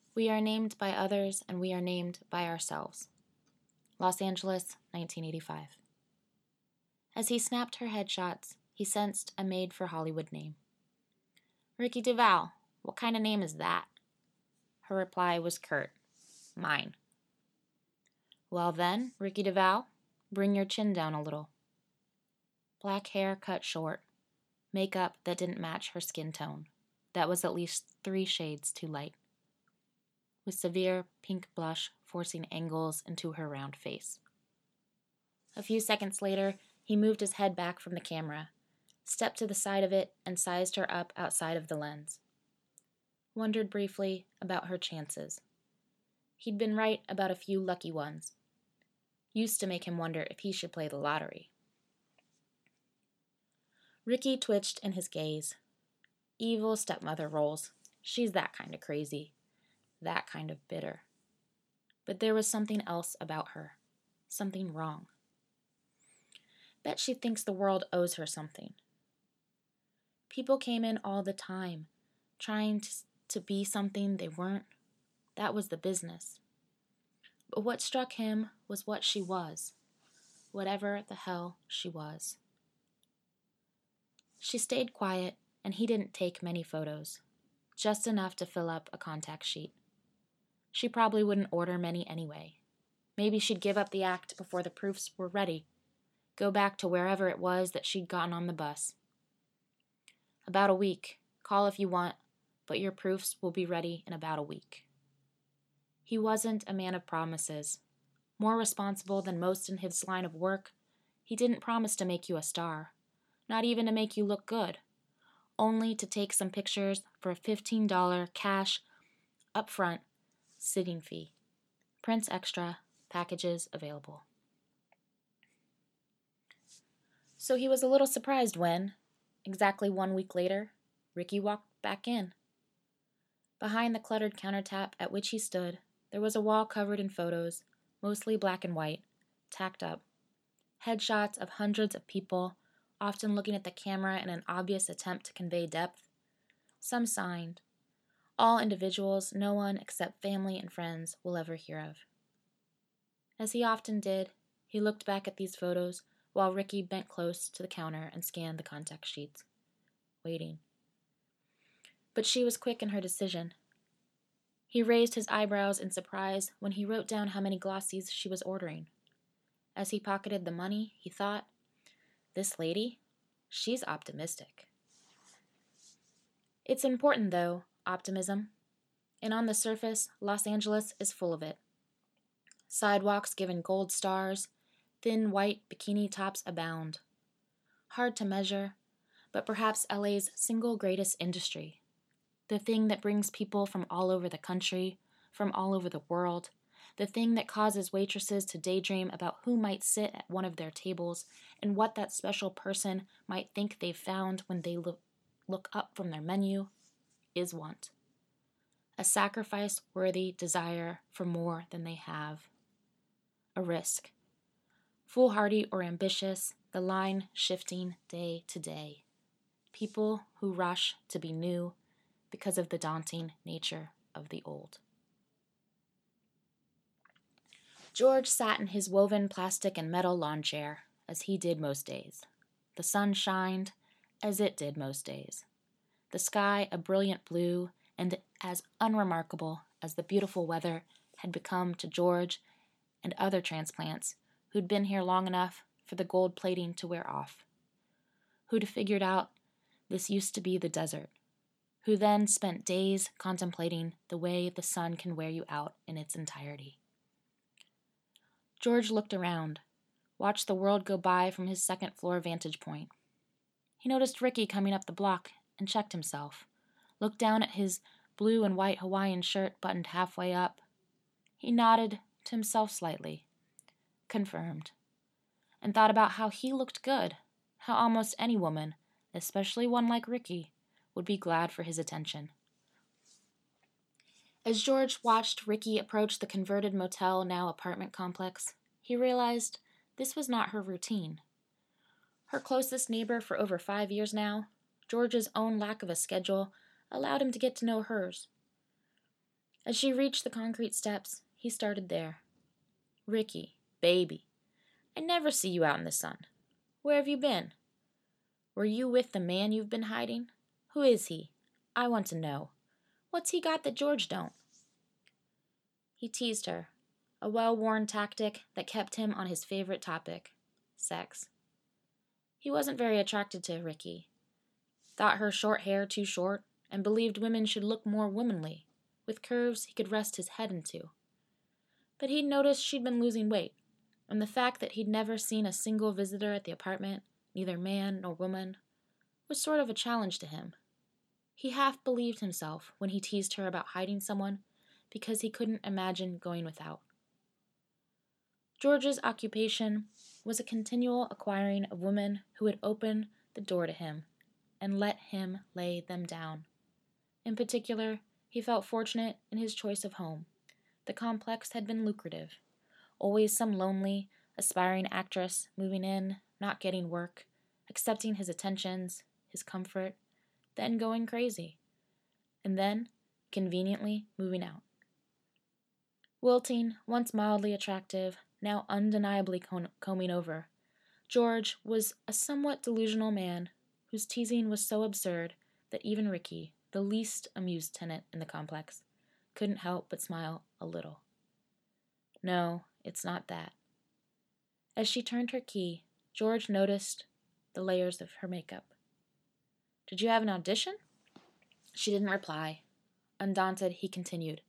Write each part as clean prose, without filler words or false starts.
We are named by others and we are named by ourselves. Los Angeles, 1985. As he snapped her headshots, he sensed a made-for-Hollywood name. Ricky DeVal, what kind of name is that? Her reply was curt. Mine. Well then, Ricky DeVal, bring your chin down a little. Black hair cut short, makeup that didn't match her skin tone, that was at least 3 shades too light, with severe pink blush forcing angles into her round face. A few seconds later, he moved his head back from the camera, stepped to the side of it, and sized her up outside of the lens. Wondered briefly about her chances. He'd been right about a few lucky ones. Used to make him wonder if he should play the lottery. Ricky twitched in his gaze. Evil stepmother roles. She's that kind of crazy. That kind of bitter. But there was something else about her. Something wrong. Bet she thinks the world owes her something. People came in all the time, trying to be something they weren't. That was the business. But what struck him was what she was. Whatever the hell she was. She stayed quiet, and he didn't take many photos. Just enough to fill up a contact sheet. She probably wouldn't order many anyway. Maybe she'd give up the act before the proofs were ready. Go back to wherever it was that she'd gotten on the bus. About a week. Call if you want, but your proofs will be ready in about a week. He wasn't a man of promises. More responsible than most in his line of work, he didn't promise to make you a star. Not even to make you look good. Only to take some pictures for a $15 cash, upfront, sitting fee. Prints extra, packages available. So he was a little surprised when, exactly 1 week later, Ricky walked back in. Behind the cluttered countertop at which he stood, there was a wall covered in photos, mostly black and white, tacked up. Headshots of hundreds of people, often looking at the camera in an obvious attempt to convey depth. Some signed. All individuals no one except family and friends will ever hear of. As he often did, he looked back at these photos while Ricky bent close to the counter and scanned the contact sheets, waiting. But she was quick in her decision. He raised his eyebrows in surprise when he wrote down how many glossies she was ordering. As he pocketed the money, he thought, this lady, she's optimistic. It's important, though, optimism. And on the surface, Los Angeles is full of it. Sidewalks given gold stars, thin white bikini tops abound. Hard to measure, but perhaps LA's single greatest industry. The thing that brings people from all over the country, from all over the world. The thing that causes waitresses to daydream about who might sit at one of their tables and what that special person might think they've found when they look up from their menu, is want. A sacrifice-worthy desire for more than they have. A risk. Foolhardy or ambitious, the line shifting day to day. People who rush to be new because of the daunting nature of the old. George sat in his woven plastic and metal lawn chair, as he did most days. The sun shined, as it did most days. The sky a brilliant blue, and as unremarkable as the beautiful weather had become to George and other transplants who'd been here long enough for the gold plating to wear off. Who'd figured out this used to be the desert. Who then spent days contemplating the way the sun can wear you out in its entirety. George looked around, watched the world go by from his second-floor vantage point. He noticed Ricky coming up the block and checked himself, looked down at his blue and white Hawaiian shirt buttoned halfway up. He nodded to himself slightly, confirmed, and thought about how he looked good, how almost any woman, especially one like Ricky, would be glad for his attention. As George watched Ricky approach the converted motel, now apartment complex, he realized this was not her routine. Her closest neighbor for over 5 years now, George's own lack of a schedule allowed him to get to know hers. As she reached the concrete steps, he started there. "Ricky, baby, I never see you out in the sun. Where have you been? Were you with the man you've been hiding? Who is he? I want to know. What's he got that George don't?" He teased her, a well-worn tactic that kept him on his favorite topic, sex. He wasn't very attracted to Ricky, thought her short hair too short, and believed women should look more womanly, with curves he could rest his head into. But he'd noticed she'd been losing weight, and the fact that he'd never seen a single visitor at the apartment, neither man nor woman, was sort of a challenge to him. He half believed himself when he teased her about hiding someone because he couldn't imagine going without. George's occupation was a continual acquiring of women who would open the door to him and let him lay them down. In particular, he felt fortunate in his choice of home. The complex had been lucrative. Always some lonely, aspiring actress moving in, not getting work, accepting his attentions, his comfort, then going crazy, and then, conveniently, moving out. Wilting, once mildly attractive, now undeniably combing over, George was a somewhat delusional man whose teasing was so absurd that even Ricky, the least amused tenant in the complex, couldn't help but smile a little. "No, it's not that." As she turned her key, George noticed the layers of her makeup. "Did you have an audition?" She didn't reply. Undaunted, he continued.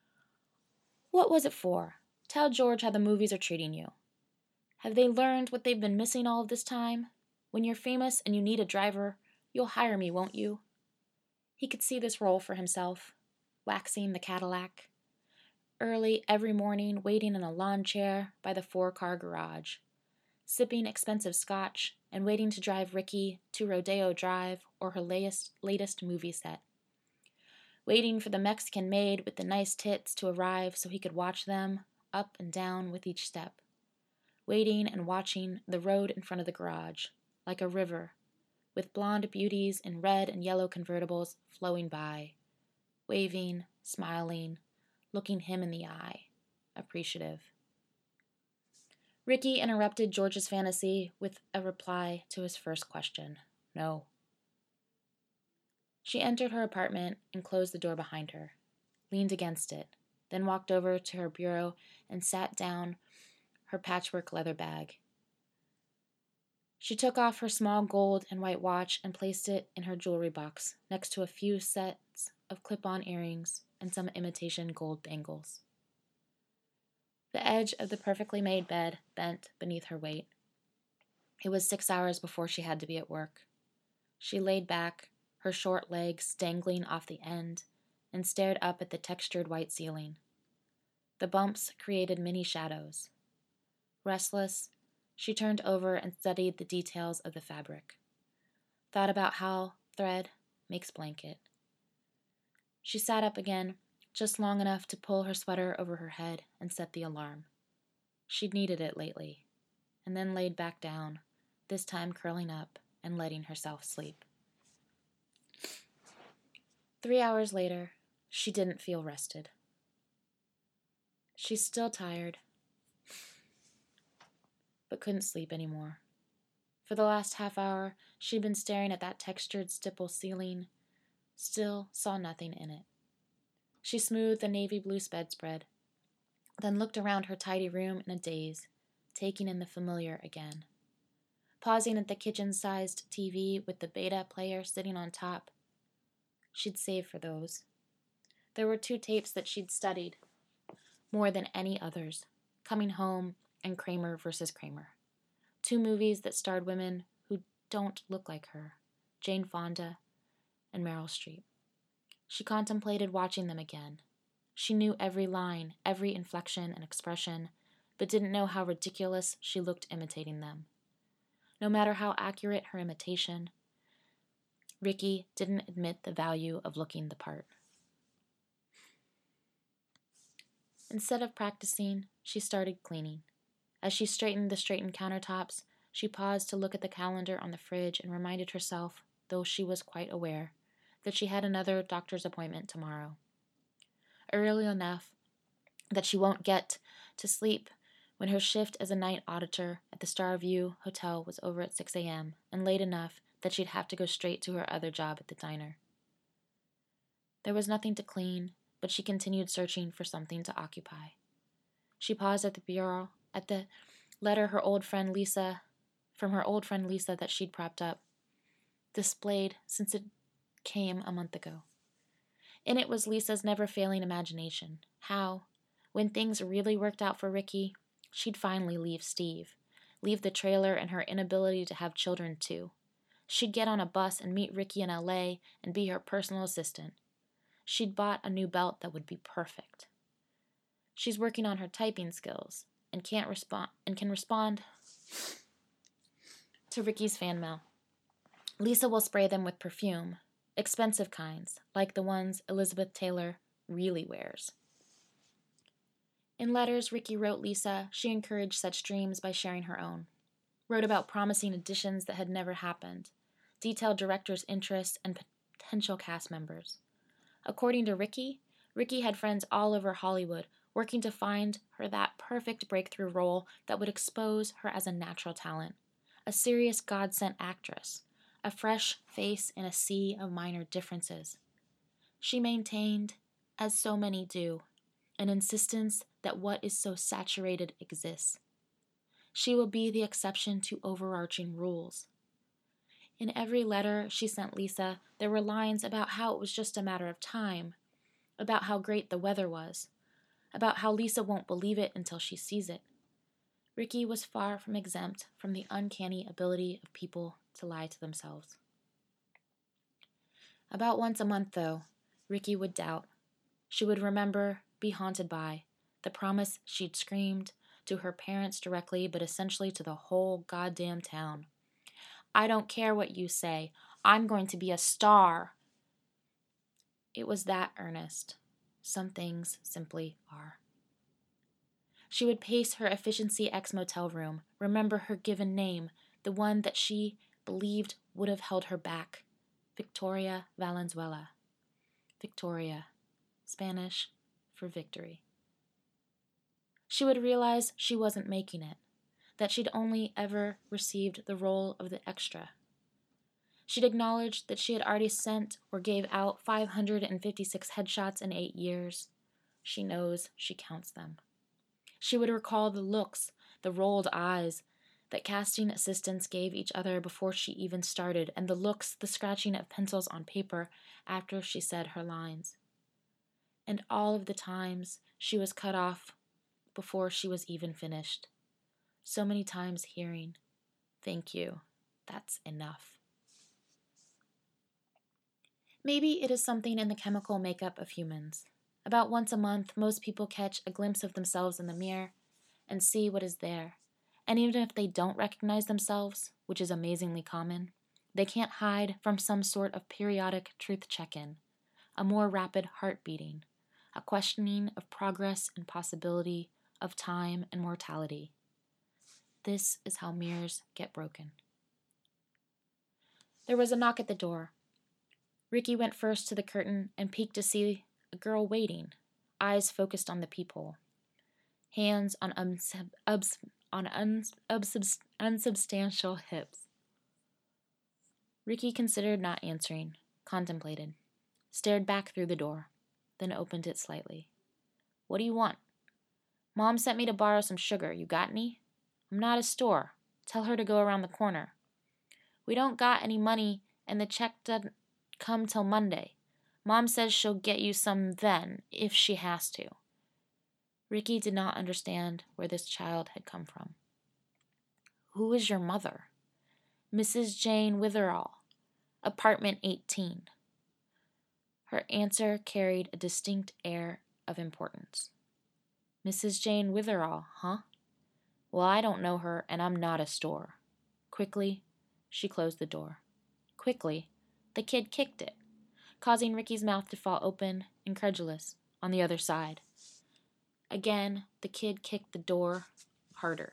"What was it for? Tell George how the movies are treating you. Have they learned what they've been missing all of this time? When you're famous and you need a driver, you'll hire me, won't you?" He could see this role for himself, waxing the Cadillac. Early every morning, waiting in a lawn chair by the 4-car garage, sipping expensive scotch and waiting to drive Ricky to Rodeo Drive or her latest movie set. Waiting for the Mexican maid with the nice tits to arrive so he could watch them up and down with each step. Waiting and watching the road in front of the garage, like a river, with blonde beauties in red and yellow convertibles flowing by, waving, smiling, looking him in the eye, appreciative. Ricky interrupted George's fantasy with a reply to his first question. No. She entered her apartment and closed the door behind her, leaned against it, then walked over to her bureau and sat down her patchwork leather bag. She took off her small gold and white watch and placed it in her jewelry box next to a few sets of clip-on earrings and some imitation gold bangles. The edge of the perfectly made bed bent beneath her weight. It was 6 hours before she had to be at work. She laid back, her short legs dangling off the end, and stared up at the textured white ceiling. The bumps created many shadows. Restless, she turned over and studied the details of the fabric. Thought about how thread makes blanket. She sat up again, just long enough to pull her sweater over her head and set the alarm. She'd needed it lately, and then laid back down, this time curling up and letting herself sleep. 3 hours later, she didn't feel rested. She's still tired, but couldn't sleep anymore. For the last half hour, she'd been staring at that textured stipple ceiling, still saw nothing in it. She smoothed the navy blue bedspread, then looked around her tidy room in a daze, taking in the familiar again. Pausing at the kitchen-sized TV with the Beta player sitting on top, she'd saved for those. There were 2 tapes that she'd studied more than any others, Coming Home and Kramer vs. Kramer. 2 movies that starred women who don't look like her, Jane Fonda and Meryl Streep. She contemplated watching them again. She knew every line, every inflection and expression, but didn't know how ridiculous she looked imitating them. No matter how accurate her imitation, Ricky didn't admit the value of looking the part. Instead of practicing, she started cleaning. As she straightened the straightened countertops, she paused to look at the calendar on the fridge and reminded herself, though she was quite aware, that she had another doctor's appointment tomorrow. early enough that she won't get to sleep when her shift as a night auditor at the Starview Hotel was over at 6 a.m., and late enough that she'd have to go straight to her other job at the diner. There was nothing to clean, but she continued searching for something to occupy. She paused at the bureau, at the letter from her old friend Lisa that she'd propped up, displayed since it came a month ago. In it was Lisa's never-failing imagination. How, when things really worked out for Ricky, she'd finally leave Steve, leave the trailer and her inability to have children too. She'd get on a bus and meet Ricky in L.A. and be her personal assistant. She'd bought a new belt that would be perfect. She's working on her typing skills and can respond to Ricky's fan mail. Lisa will spray them with perfume, expensive kinds, like the ones Elizabeth Taylor really wears. In letters Ricky wrote Lisa, she encouraged such dreams by sharing her own. Wrote about promising auditions that had never happened, detailed directors' interests and potential cast members. According to Ricky had friends all over Hollywood working to find her that perfect breakthrough role that would expose her as a natural talent, a serious God-sent actress, a fresh face in a sea of minor differences. She maintained, as so many do, an insistence that what is so saturated exists. She will be the exception to overarching rules. In every letter she sent Lisa, there were lines about how it was just a matter of time, about how great the weather was, about how Lisa won't believe it until she sees it. Ricky was far from exempt from the uncanny ability of people to lie to themselves. About once a month, though, Ricky would doubt. She would remember, be haunted by, the promise she'd screamed to her parents directly, but essentially to the whole goddamn town. I don't care what you say. I'm going to be a star. It was that earnest. Some things simply are. She would pace her Efficiency X motel room, remember her given name, the one that she believed would have held her back, Victoria Valenzuela. Victoria, Spanish for victory. She would realize she wasn't making it, that she'd only ever received the role of the extra. She'd acknowledged that she had already sent or gave out 556 headshots in 8 years. She knows she counts them. She would recall the looks, the rolled eyes that casting assistants gave each other before she even started, and the looks, the scratching of pencils on paper after she said her lines. And all of the times she was cut off before she was even finished. So many times hearing, "Thank you, that's enough." Maybe it is something in the chemical makeup of humans. About once a month, most people catch a glimpse of themselves in the mirror and see what is there. And even if they don't recognize themselves, which is amazingly common, they can't hide from some sort of periodic truth check-in, a more rapid heart beating, a questioning of progress and possibility, of time and mortality. This is how mirrors get broken. There was a knock at the door. Ricky went first to the curtain and peeked to see a girl waiting, eyes focused on the peephole, hands on unsubstantial hips. Ricky considered not answering, contemplated, stared back through the door, then opened it slightly. "What do you want?" "Mom sent me to borrow some sugar. You got any?" "I'm not a store. Tell her to go around the corner." "We don't got any money, and the check doesn't come till Monday. Mom says she'll get you some then, if she has to." Ricky did not understand where this child had come from. "Who is your mother?" "Mrs. Jane Witherall, apartment 18. Her answer carried a distinct air of importance. "Mrs. Jane Witherall, huh? Well, I don't know her, and I'm not a store." Quickly, she closed the door. Quickly, the kid kicked it, causing Ricky's mouth to fall open, incredulous, on the other side. Again, the kid kicked the door harder.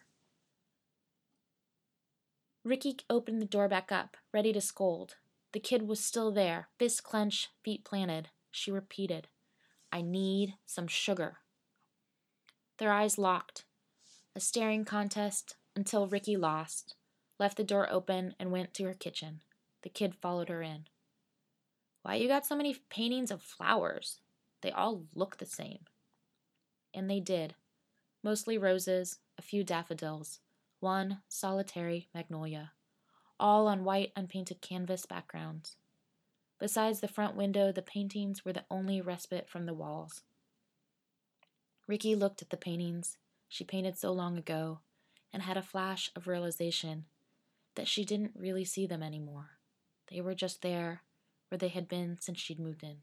Ricky opened the door back up, ready to scold. The kid was still there, fist clenched, feet planted. She repeated, I need some sugar." Their eyes locked, a staring contest until Ricky lost, left the door open, and went to her kitchen. The kid followed her in. "Why you got so many paintings of flowers? They all look the same." And they did. Mostly roses, a few daffodils, one solitary magnolia, all on white unpainted canvas backgrounds. Besides the front window, the paintings were the only respite from the walls. Ricky looked at the paintings she painted so long ago and had a flash of realization that she didn't really see them anymore. They were just there, where they had been since she'd moved in.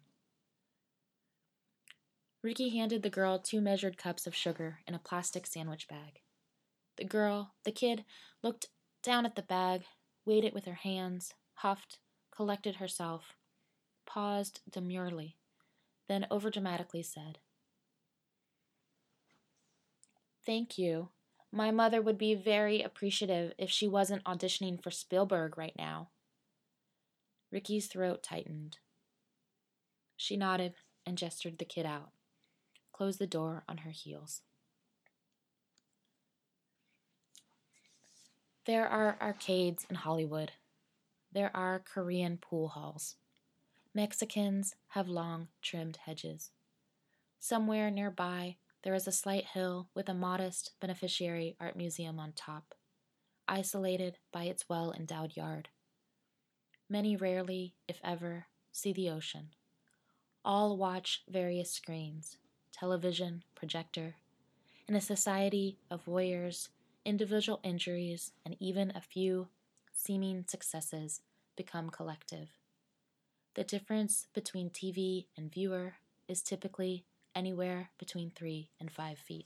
Ricky handed the girl 2 measured cups of sugar in a plastic sandwich bag. The kid, looked down at the bag, weighed it with her hands, huffed, collected herself, paused demurely, then overdramatically said, "Thank you. My mother would be very appreciative if she wasn't auditioning for Spielberg right now." Ricky's throat tightened. She nodded and gestured the kid out, closed the door on her heels. There are arcades in Hollywood. There are Korean pool halls. Mexicans have long, trimmed hedges. Somewhere nearby, there is a slight hill with a modest beneficiary art museum on top, isolated by its well-endowed yard. Many rarely, if ever, see the ocean. All watch various screens, television, projector, in a society of voyeurs, individual injuries, and even a few seeming successes become collective. The difference between TV and viewer is typically anywhere between 3 and 5 feet.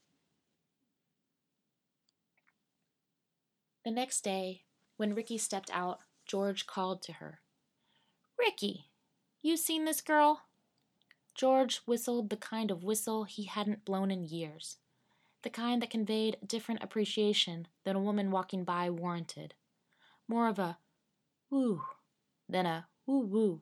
The next day, when Ricky stepped out, George called to her. "Ricky, you seen this girl?" George whistled the kind of whistle he hadn't blown in years, the kind that conveyed a different appreciation than a woman walking by warranted. More of a woo than a woo-woo.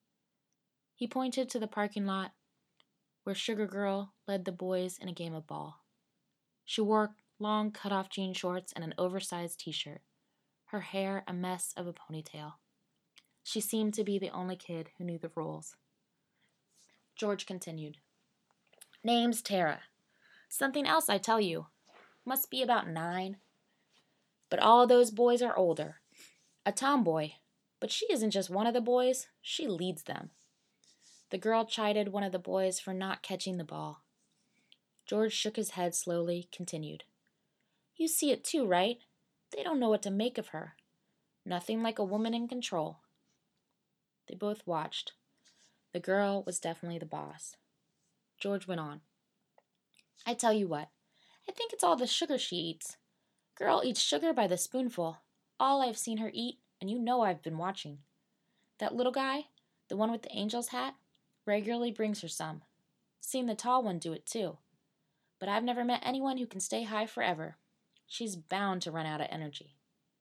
He pointed to the parking lot where Sugar Girl led the boys in a game of ball. She wore long cut-off jean shorts and an oversized t-shirt, her hair a mess of a ponytail. She seemed to be the only kid who knew the rules. George continued. "Name's Tara. Something else I tell you. Must be about 9. But all those boys are older. A tomboy. But she isn't just one of the boys. She leads them." The girl chided one of the boys for not catching the ball. George shook his head slowly, continued. "You see it too, right? They don't know what to make of her. Nothing like a woman in control." They both watched. The girl was definitely the boss. George went on. "I tell you what. I think it's all the sugar she eats. Girl eats sugar by the spoonful. All I've seen her eat, and you know I've been watching. That little guy, the one with the angel's hat, regularly brings her some. Seen the tall one do it too. But I've never met anyone who can stay high forever. She's bound to run out of energy."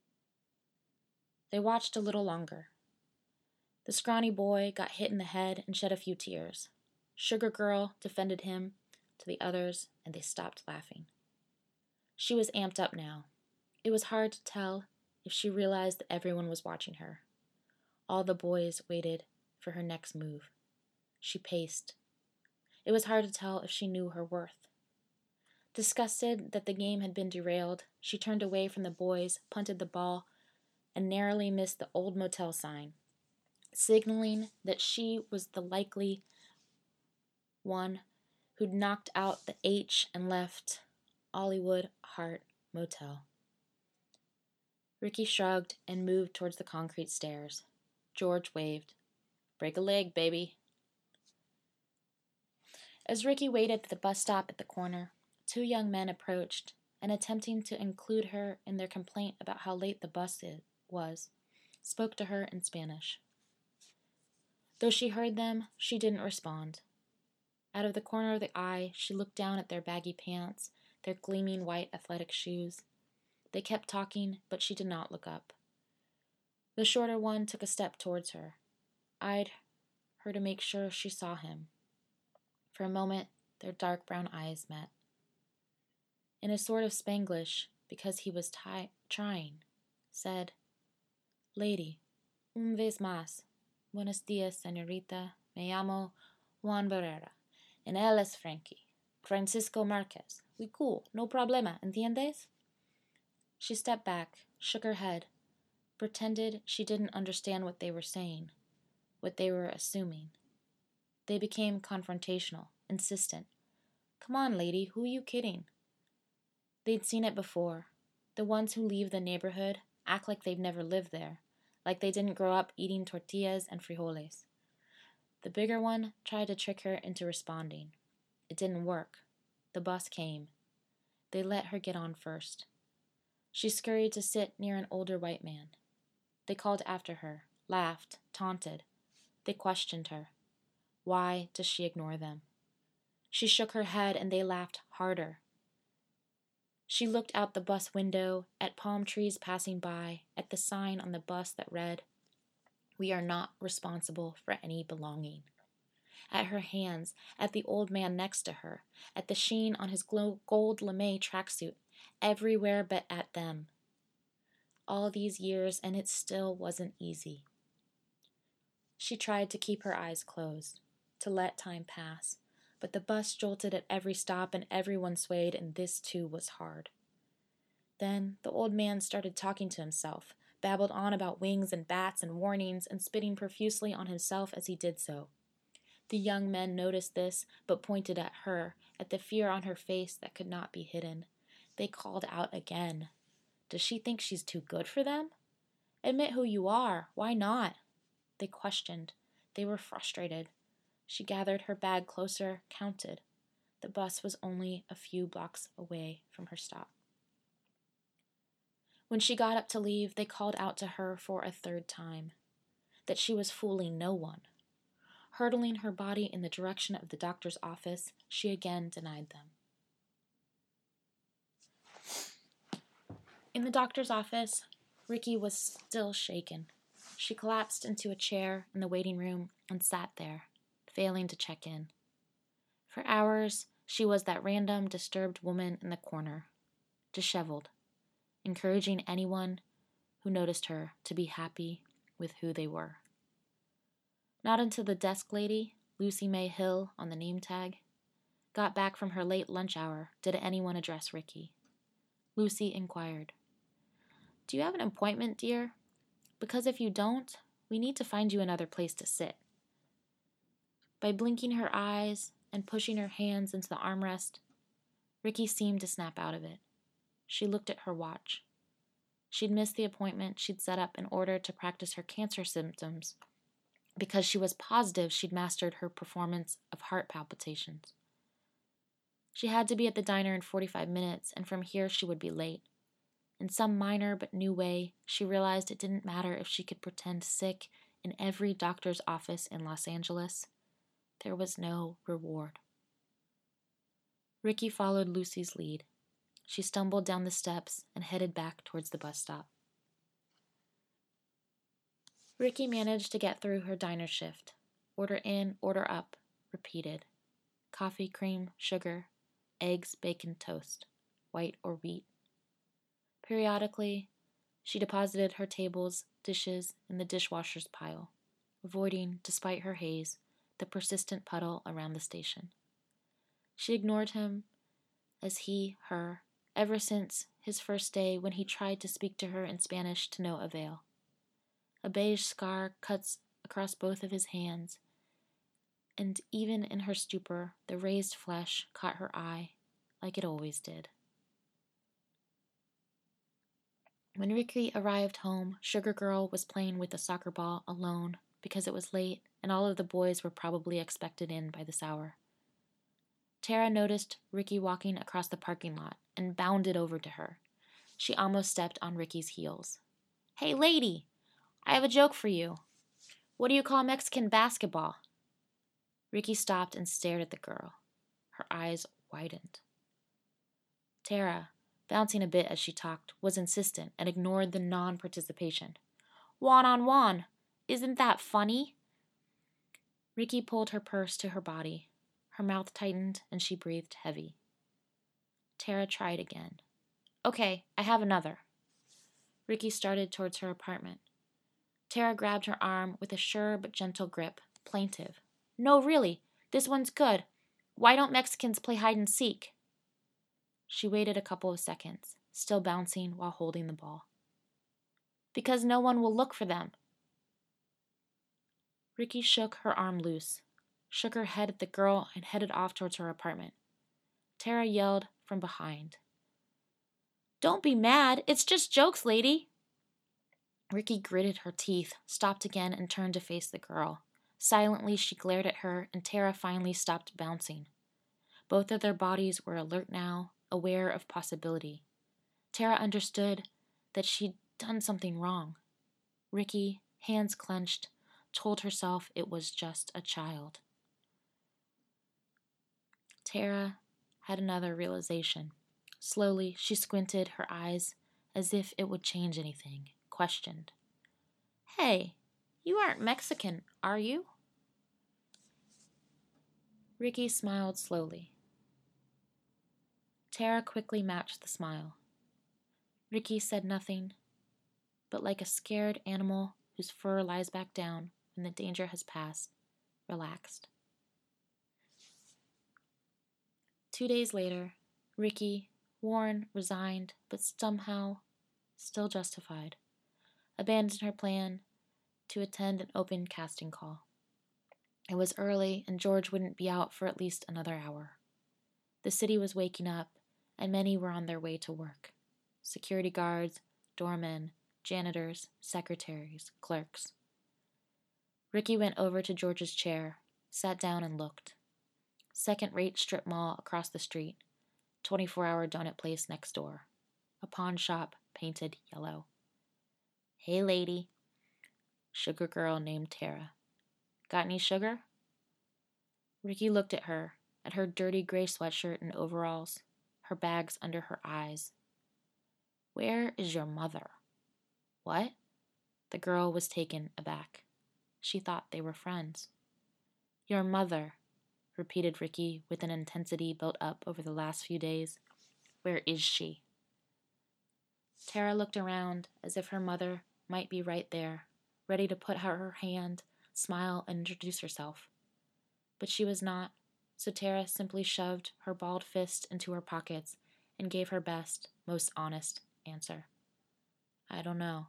They watched a little longer. The scrawny boy got hit in the head and shed a few tears. Sugar Girl defended him to the others, and they stopped laughing. She was amped up now. It was hard to tell if she realized that everyone was watching her. All the boys waited for her next move. She paced. It was hard to tell if she knew her worth. Disgusted that the game had been derailed, she turned away from the boys, punted the ball, and narrowly missed the old motel sign, signaling that she was the likely one who'd knocked out the H and left Hollywood Heart Motel. Ricky shrugged and moved towards the concrete stairs. George waved. "Break a leg, baby." As Ricky waited at the bus stop at the corner, 2 young men approached, and attempting to include her in their complaint about how late the bus was, spoke to her in Spanish. Though she heard them, she didn't respond. Out of the corner of the eye, she looked down at their baggy pants, their gleaming white athletic shoes. They kept talking, but she did not look up. The shorter one took a step towards her, eyed her to make sure she saw him. For a moment, their dark brown eyes met. In a sort of Spanglish, because he was trying, said, Lady, un vez más. Buenos dias, señorita. Me llamo Juan Barrera. And él es Frankie. Francisco Marquez. We cool. No problema. ¿Entiendes? She stepped back, shook her head, pretended she didn't understand what they were saying, what they were assuming. They became confrontational, insistent. Come on, lady, who are you kidding? They'd seen it before. The ones who leave the neighborhood act like they've never lived there, like they didn't grow up eating tortillas and frijoles. The bigger one tried to trick her into responding. It didn't work. The bus came. They let her get on first. She scurried to sit near an older white man. They called after her, laughed, taunted. They questioned her. Why does she ignore them? She shook her head and they laughed harder. She looked out the bus window, at palm trees passing by, at the sign on the bus that read, We are not responsible for any belonging. At her hands, at the old man next to her, at the sheen on his gold lame tracksuit, everywhere but at them. All these years, and it still wasn't easy. She tried to keep her eyes closed, to let time pass, but the bus jolted at every stop and everyone swayed, and this too was hard. Then the old man started talking to himself, babbled on about wings and bats and warnings, and spitting profusely on himself as he did so. The young men noticed this, but pointed at her, at the fear on her face that could not be hidden. They called out again. Does she think she's too good for them? Admit who you are. Why not? They questioned. They were frustrated. She gathered her bag closer, counted. The bus was only a few blocks away from her stop. When she got up to leave, they called out to her for a third time, that she was fooling no one. Hurtling her body in the direction of the doctor's office, she again denied them. In the doctor's office, Ricky was still shaken. She collapsed into a chair in the waiting room and sat there, failing to check in. For hours, she was that random, disturbed woman in the corner, disheveled, encouraging anyone who noticed her to be happy with who they were. Not until the desk lady, Lucy May Hill on the name tag, got back from her late lunch hour did anyone address Ricky. Lucy inquired, Do you have an appointment, dear? Because if you don't, we need to find you another place to sit. By blinking her eyes and pushing her hands into the armrest, Ricky seemed to snap out of it. She looked at her watch. She'd missed the appointment she'd set up in order to practice her cancer symptoms because she was positive she'd mastered her performance of heart palpitations. She had to be at the diner in 45 minutes, and from here she would be late. In some minor but new way, she realized it didn't matter if she could pretend sick in every doctor's office in Los Angeles. There was no reward. Ricky followed Lucy's lead. She stumbled down the steps and headed back towards the bus stop. Ricky managed to get through her diner shift. Order in, order up, repeated. Coffee, cream, sugar, eggs, bacon, toast, white or wheat. Periodically, she deposited her table's dishes in the dishwasher's pile, avoiding, despite her haze, the persistent puddle around the station. She ignored him as he, her, ever since his first day when he tried to speak to her in Spanish to no avail. A beige scar cuts across both of his hands, and even in her stupor, the raised flesh caught her eye, like it always did. When Ricky arrived home, Sugar Girl was playing with a soccer ball alone because it was late and all of the boys were probably expected in by this hour. Tara noticed Ricky walking across the parking lot and bounded over to her. She almost stepped on Ricky's heels. Hey, lady! I have a joke for you. What do you call Mexican basketball? Ricky stopped and stared at the girl. Her eyes widened. Tara, bouncing a bit as she talked, was insistent and ignored the non-participation. One-on-one. Isn't that funny? Ricky pulled her purse to her body. Her mouth tightened and she breathed heavy. Tara tried again. Okay, I have another. Ricky started towards her apartment. Tara grabbed her arm with a sure but gentle grip, plaintive. No, really, this one's good. Why don't Mexicans play hide and seek? She waited a couple of seconds, still bouncing while holding the ball. Because no one will look for them. Ricky shook her arm loose, shook her head at the girl, and headed off towards her apartment. Tara yelled from behind. Don't be mad. It's just jokes, lady. Ricky gritted her teeth, stopped again, and turned to face the girl. Silently, she glared at her, and Tara finally stopped bouncing. Both of their bodies were alert now, aware of possibility. Tara understood that she'd done something wrong. Ricky, hands clenched, told herself it was just a child. Tara had another realization. Slowly, she squinted her eyes as if it would change anything, questioned. Hey, you aren't Mexican, are you? Ricky smiled slowly. Tara quickly matched the smile. Ricky said nothing, but like a scared animal whose fur lies back down when the danger has passed, relaxed. 2 days later, Ricky, worn, resigned, but somehow still justified, abandoned her plan to attend an open casting call. It was early, and George wouldn't be out for at least another hour. The city was waking up, and many were on their way to work. Security guards, doormen, janitors, secretaries, clerks. Ricky went over to George's chair, sat down and looked. Second-rate strip mall across the street, 24-hour donut place next door. A pawn shop painted yellow. Hey, lady. Sugar girl named Tara. Got any sugar? Ricky looked at her dirty gray sweatshirt and overalls, her bags under her eyes. Where is your mother? What? The girl was taken aback. She thought they were friends. Your mother, repeated Ricky with an intensity built up over the last few days. Where is she? Tara looked around as if her mother might be right there, ready to put out her hand, smile, and introduce herself. But she was not, so Tara simply shoved her balled fist into her pockets and gave her best, most honest answer. I don't know.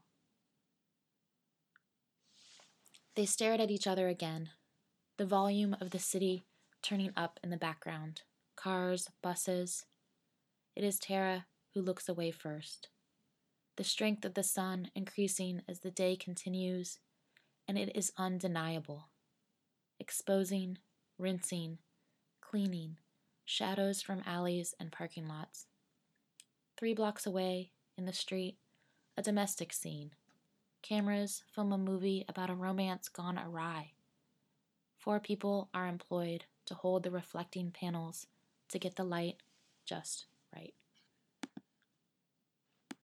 They stared at each other again, the volume of the city turning up in the background. Cars, buses. It is Tara who looks away first. The strength of the sun increasing as the day continues, and it is undeniable. Exposing, rinsing, cleaning, shadows from alleys and parking lots. 3 blocks away, in the street, a domestic scene. Cameras film a movie about a romance gone awry. 4 people are employed to hold the reflecting panels to get the light just right.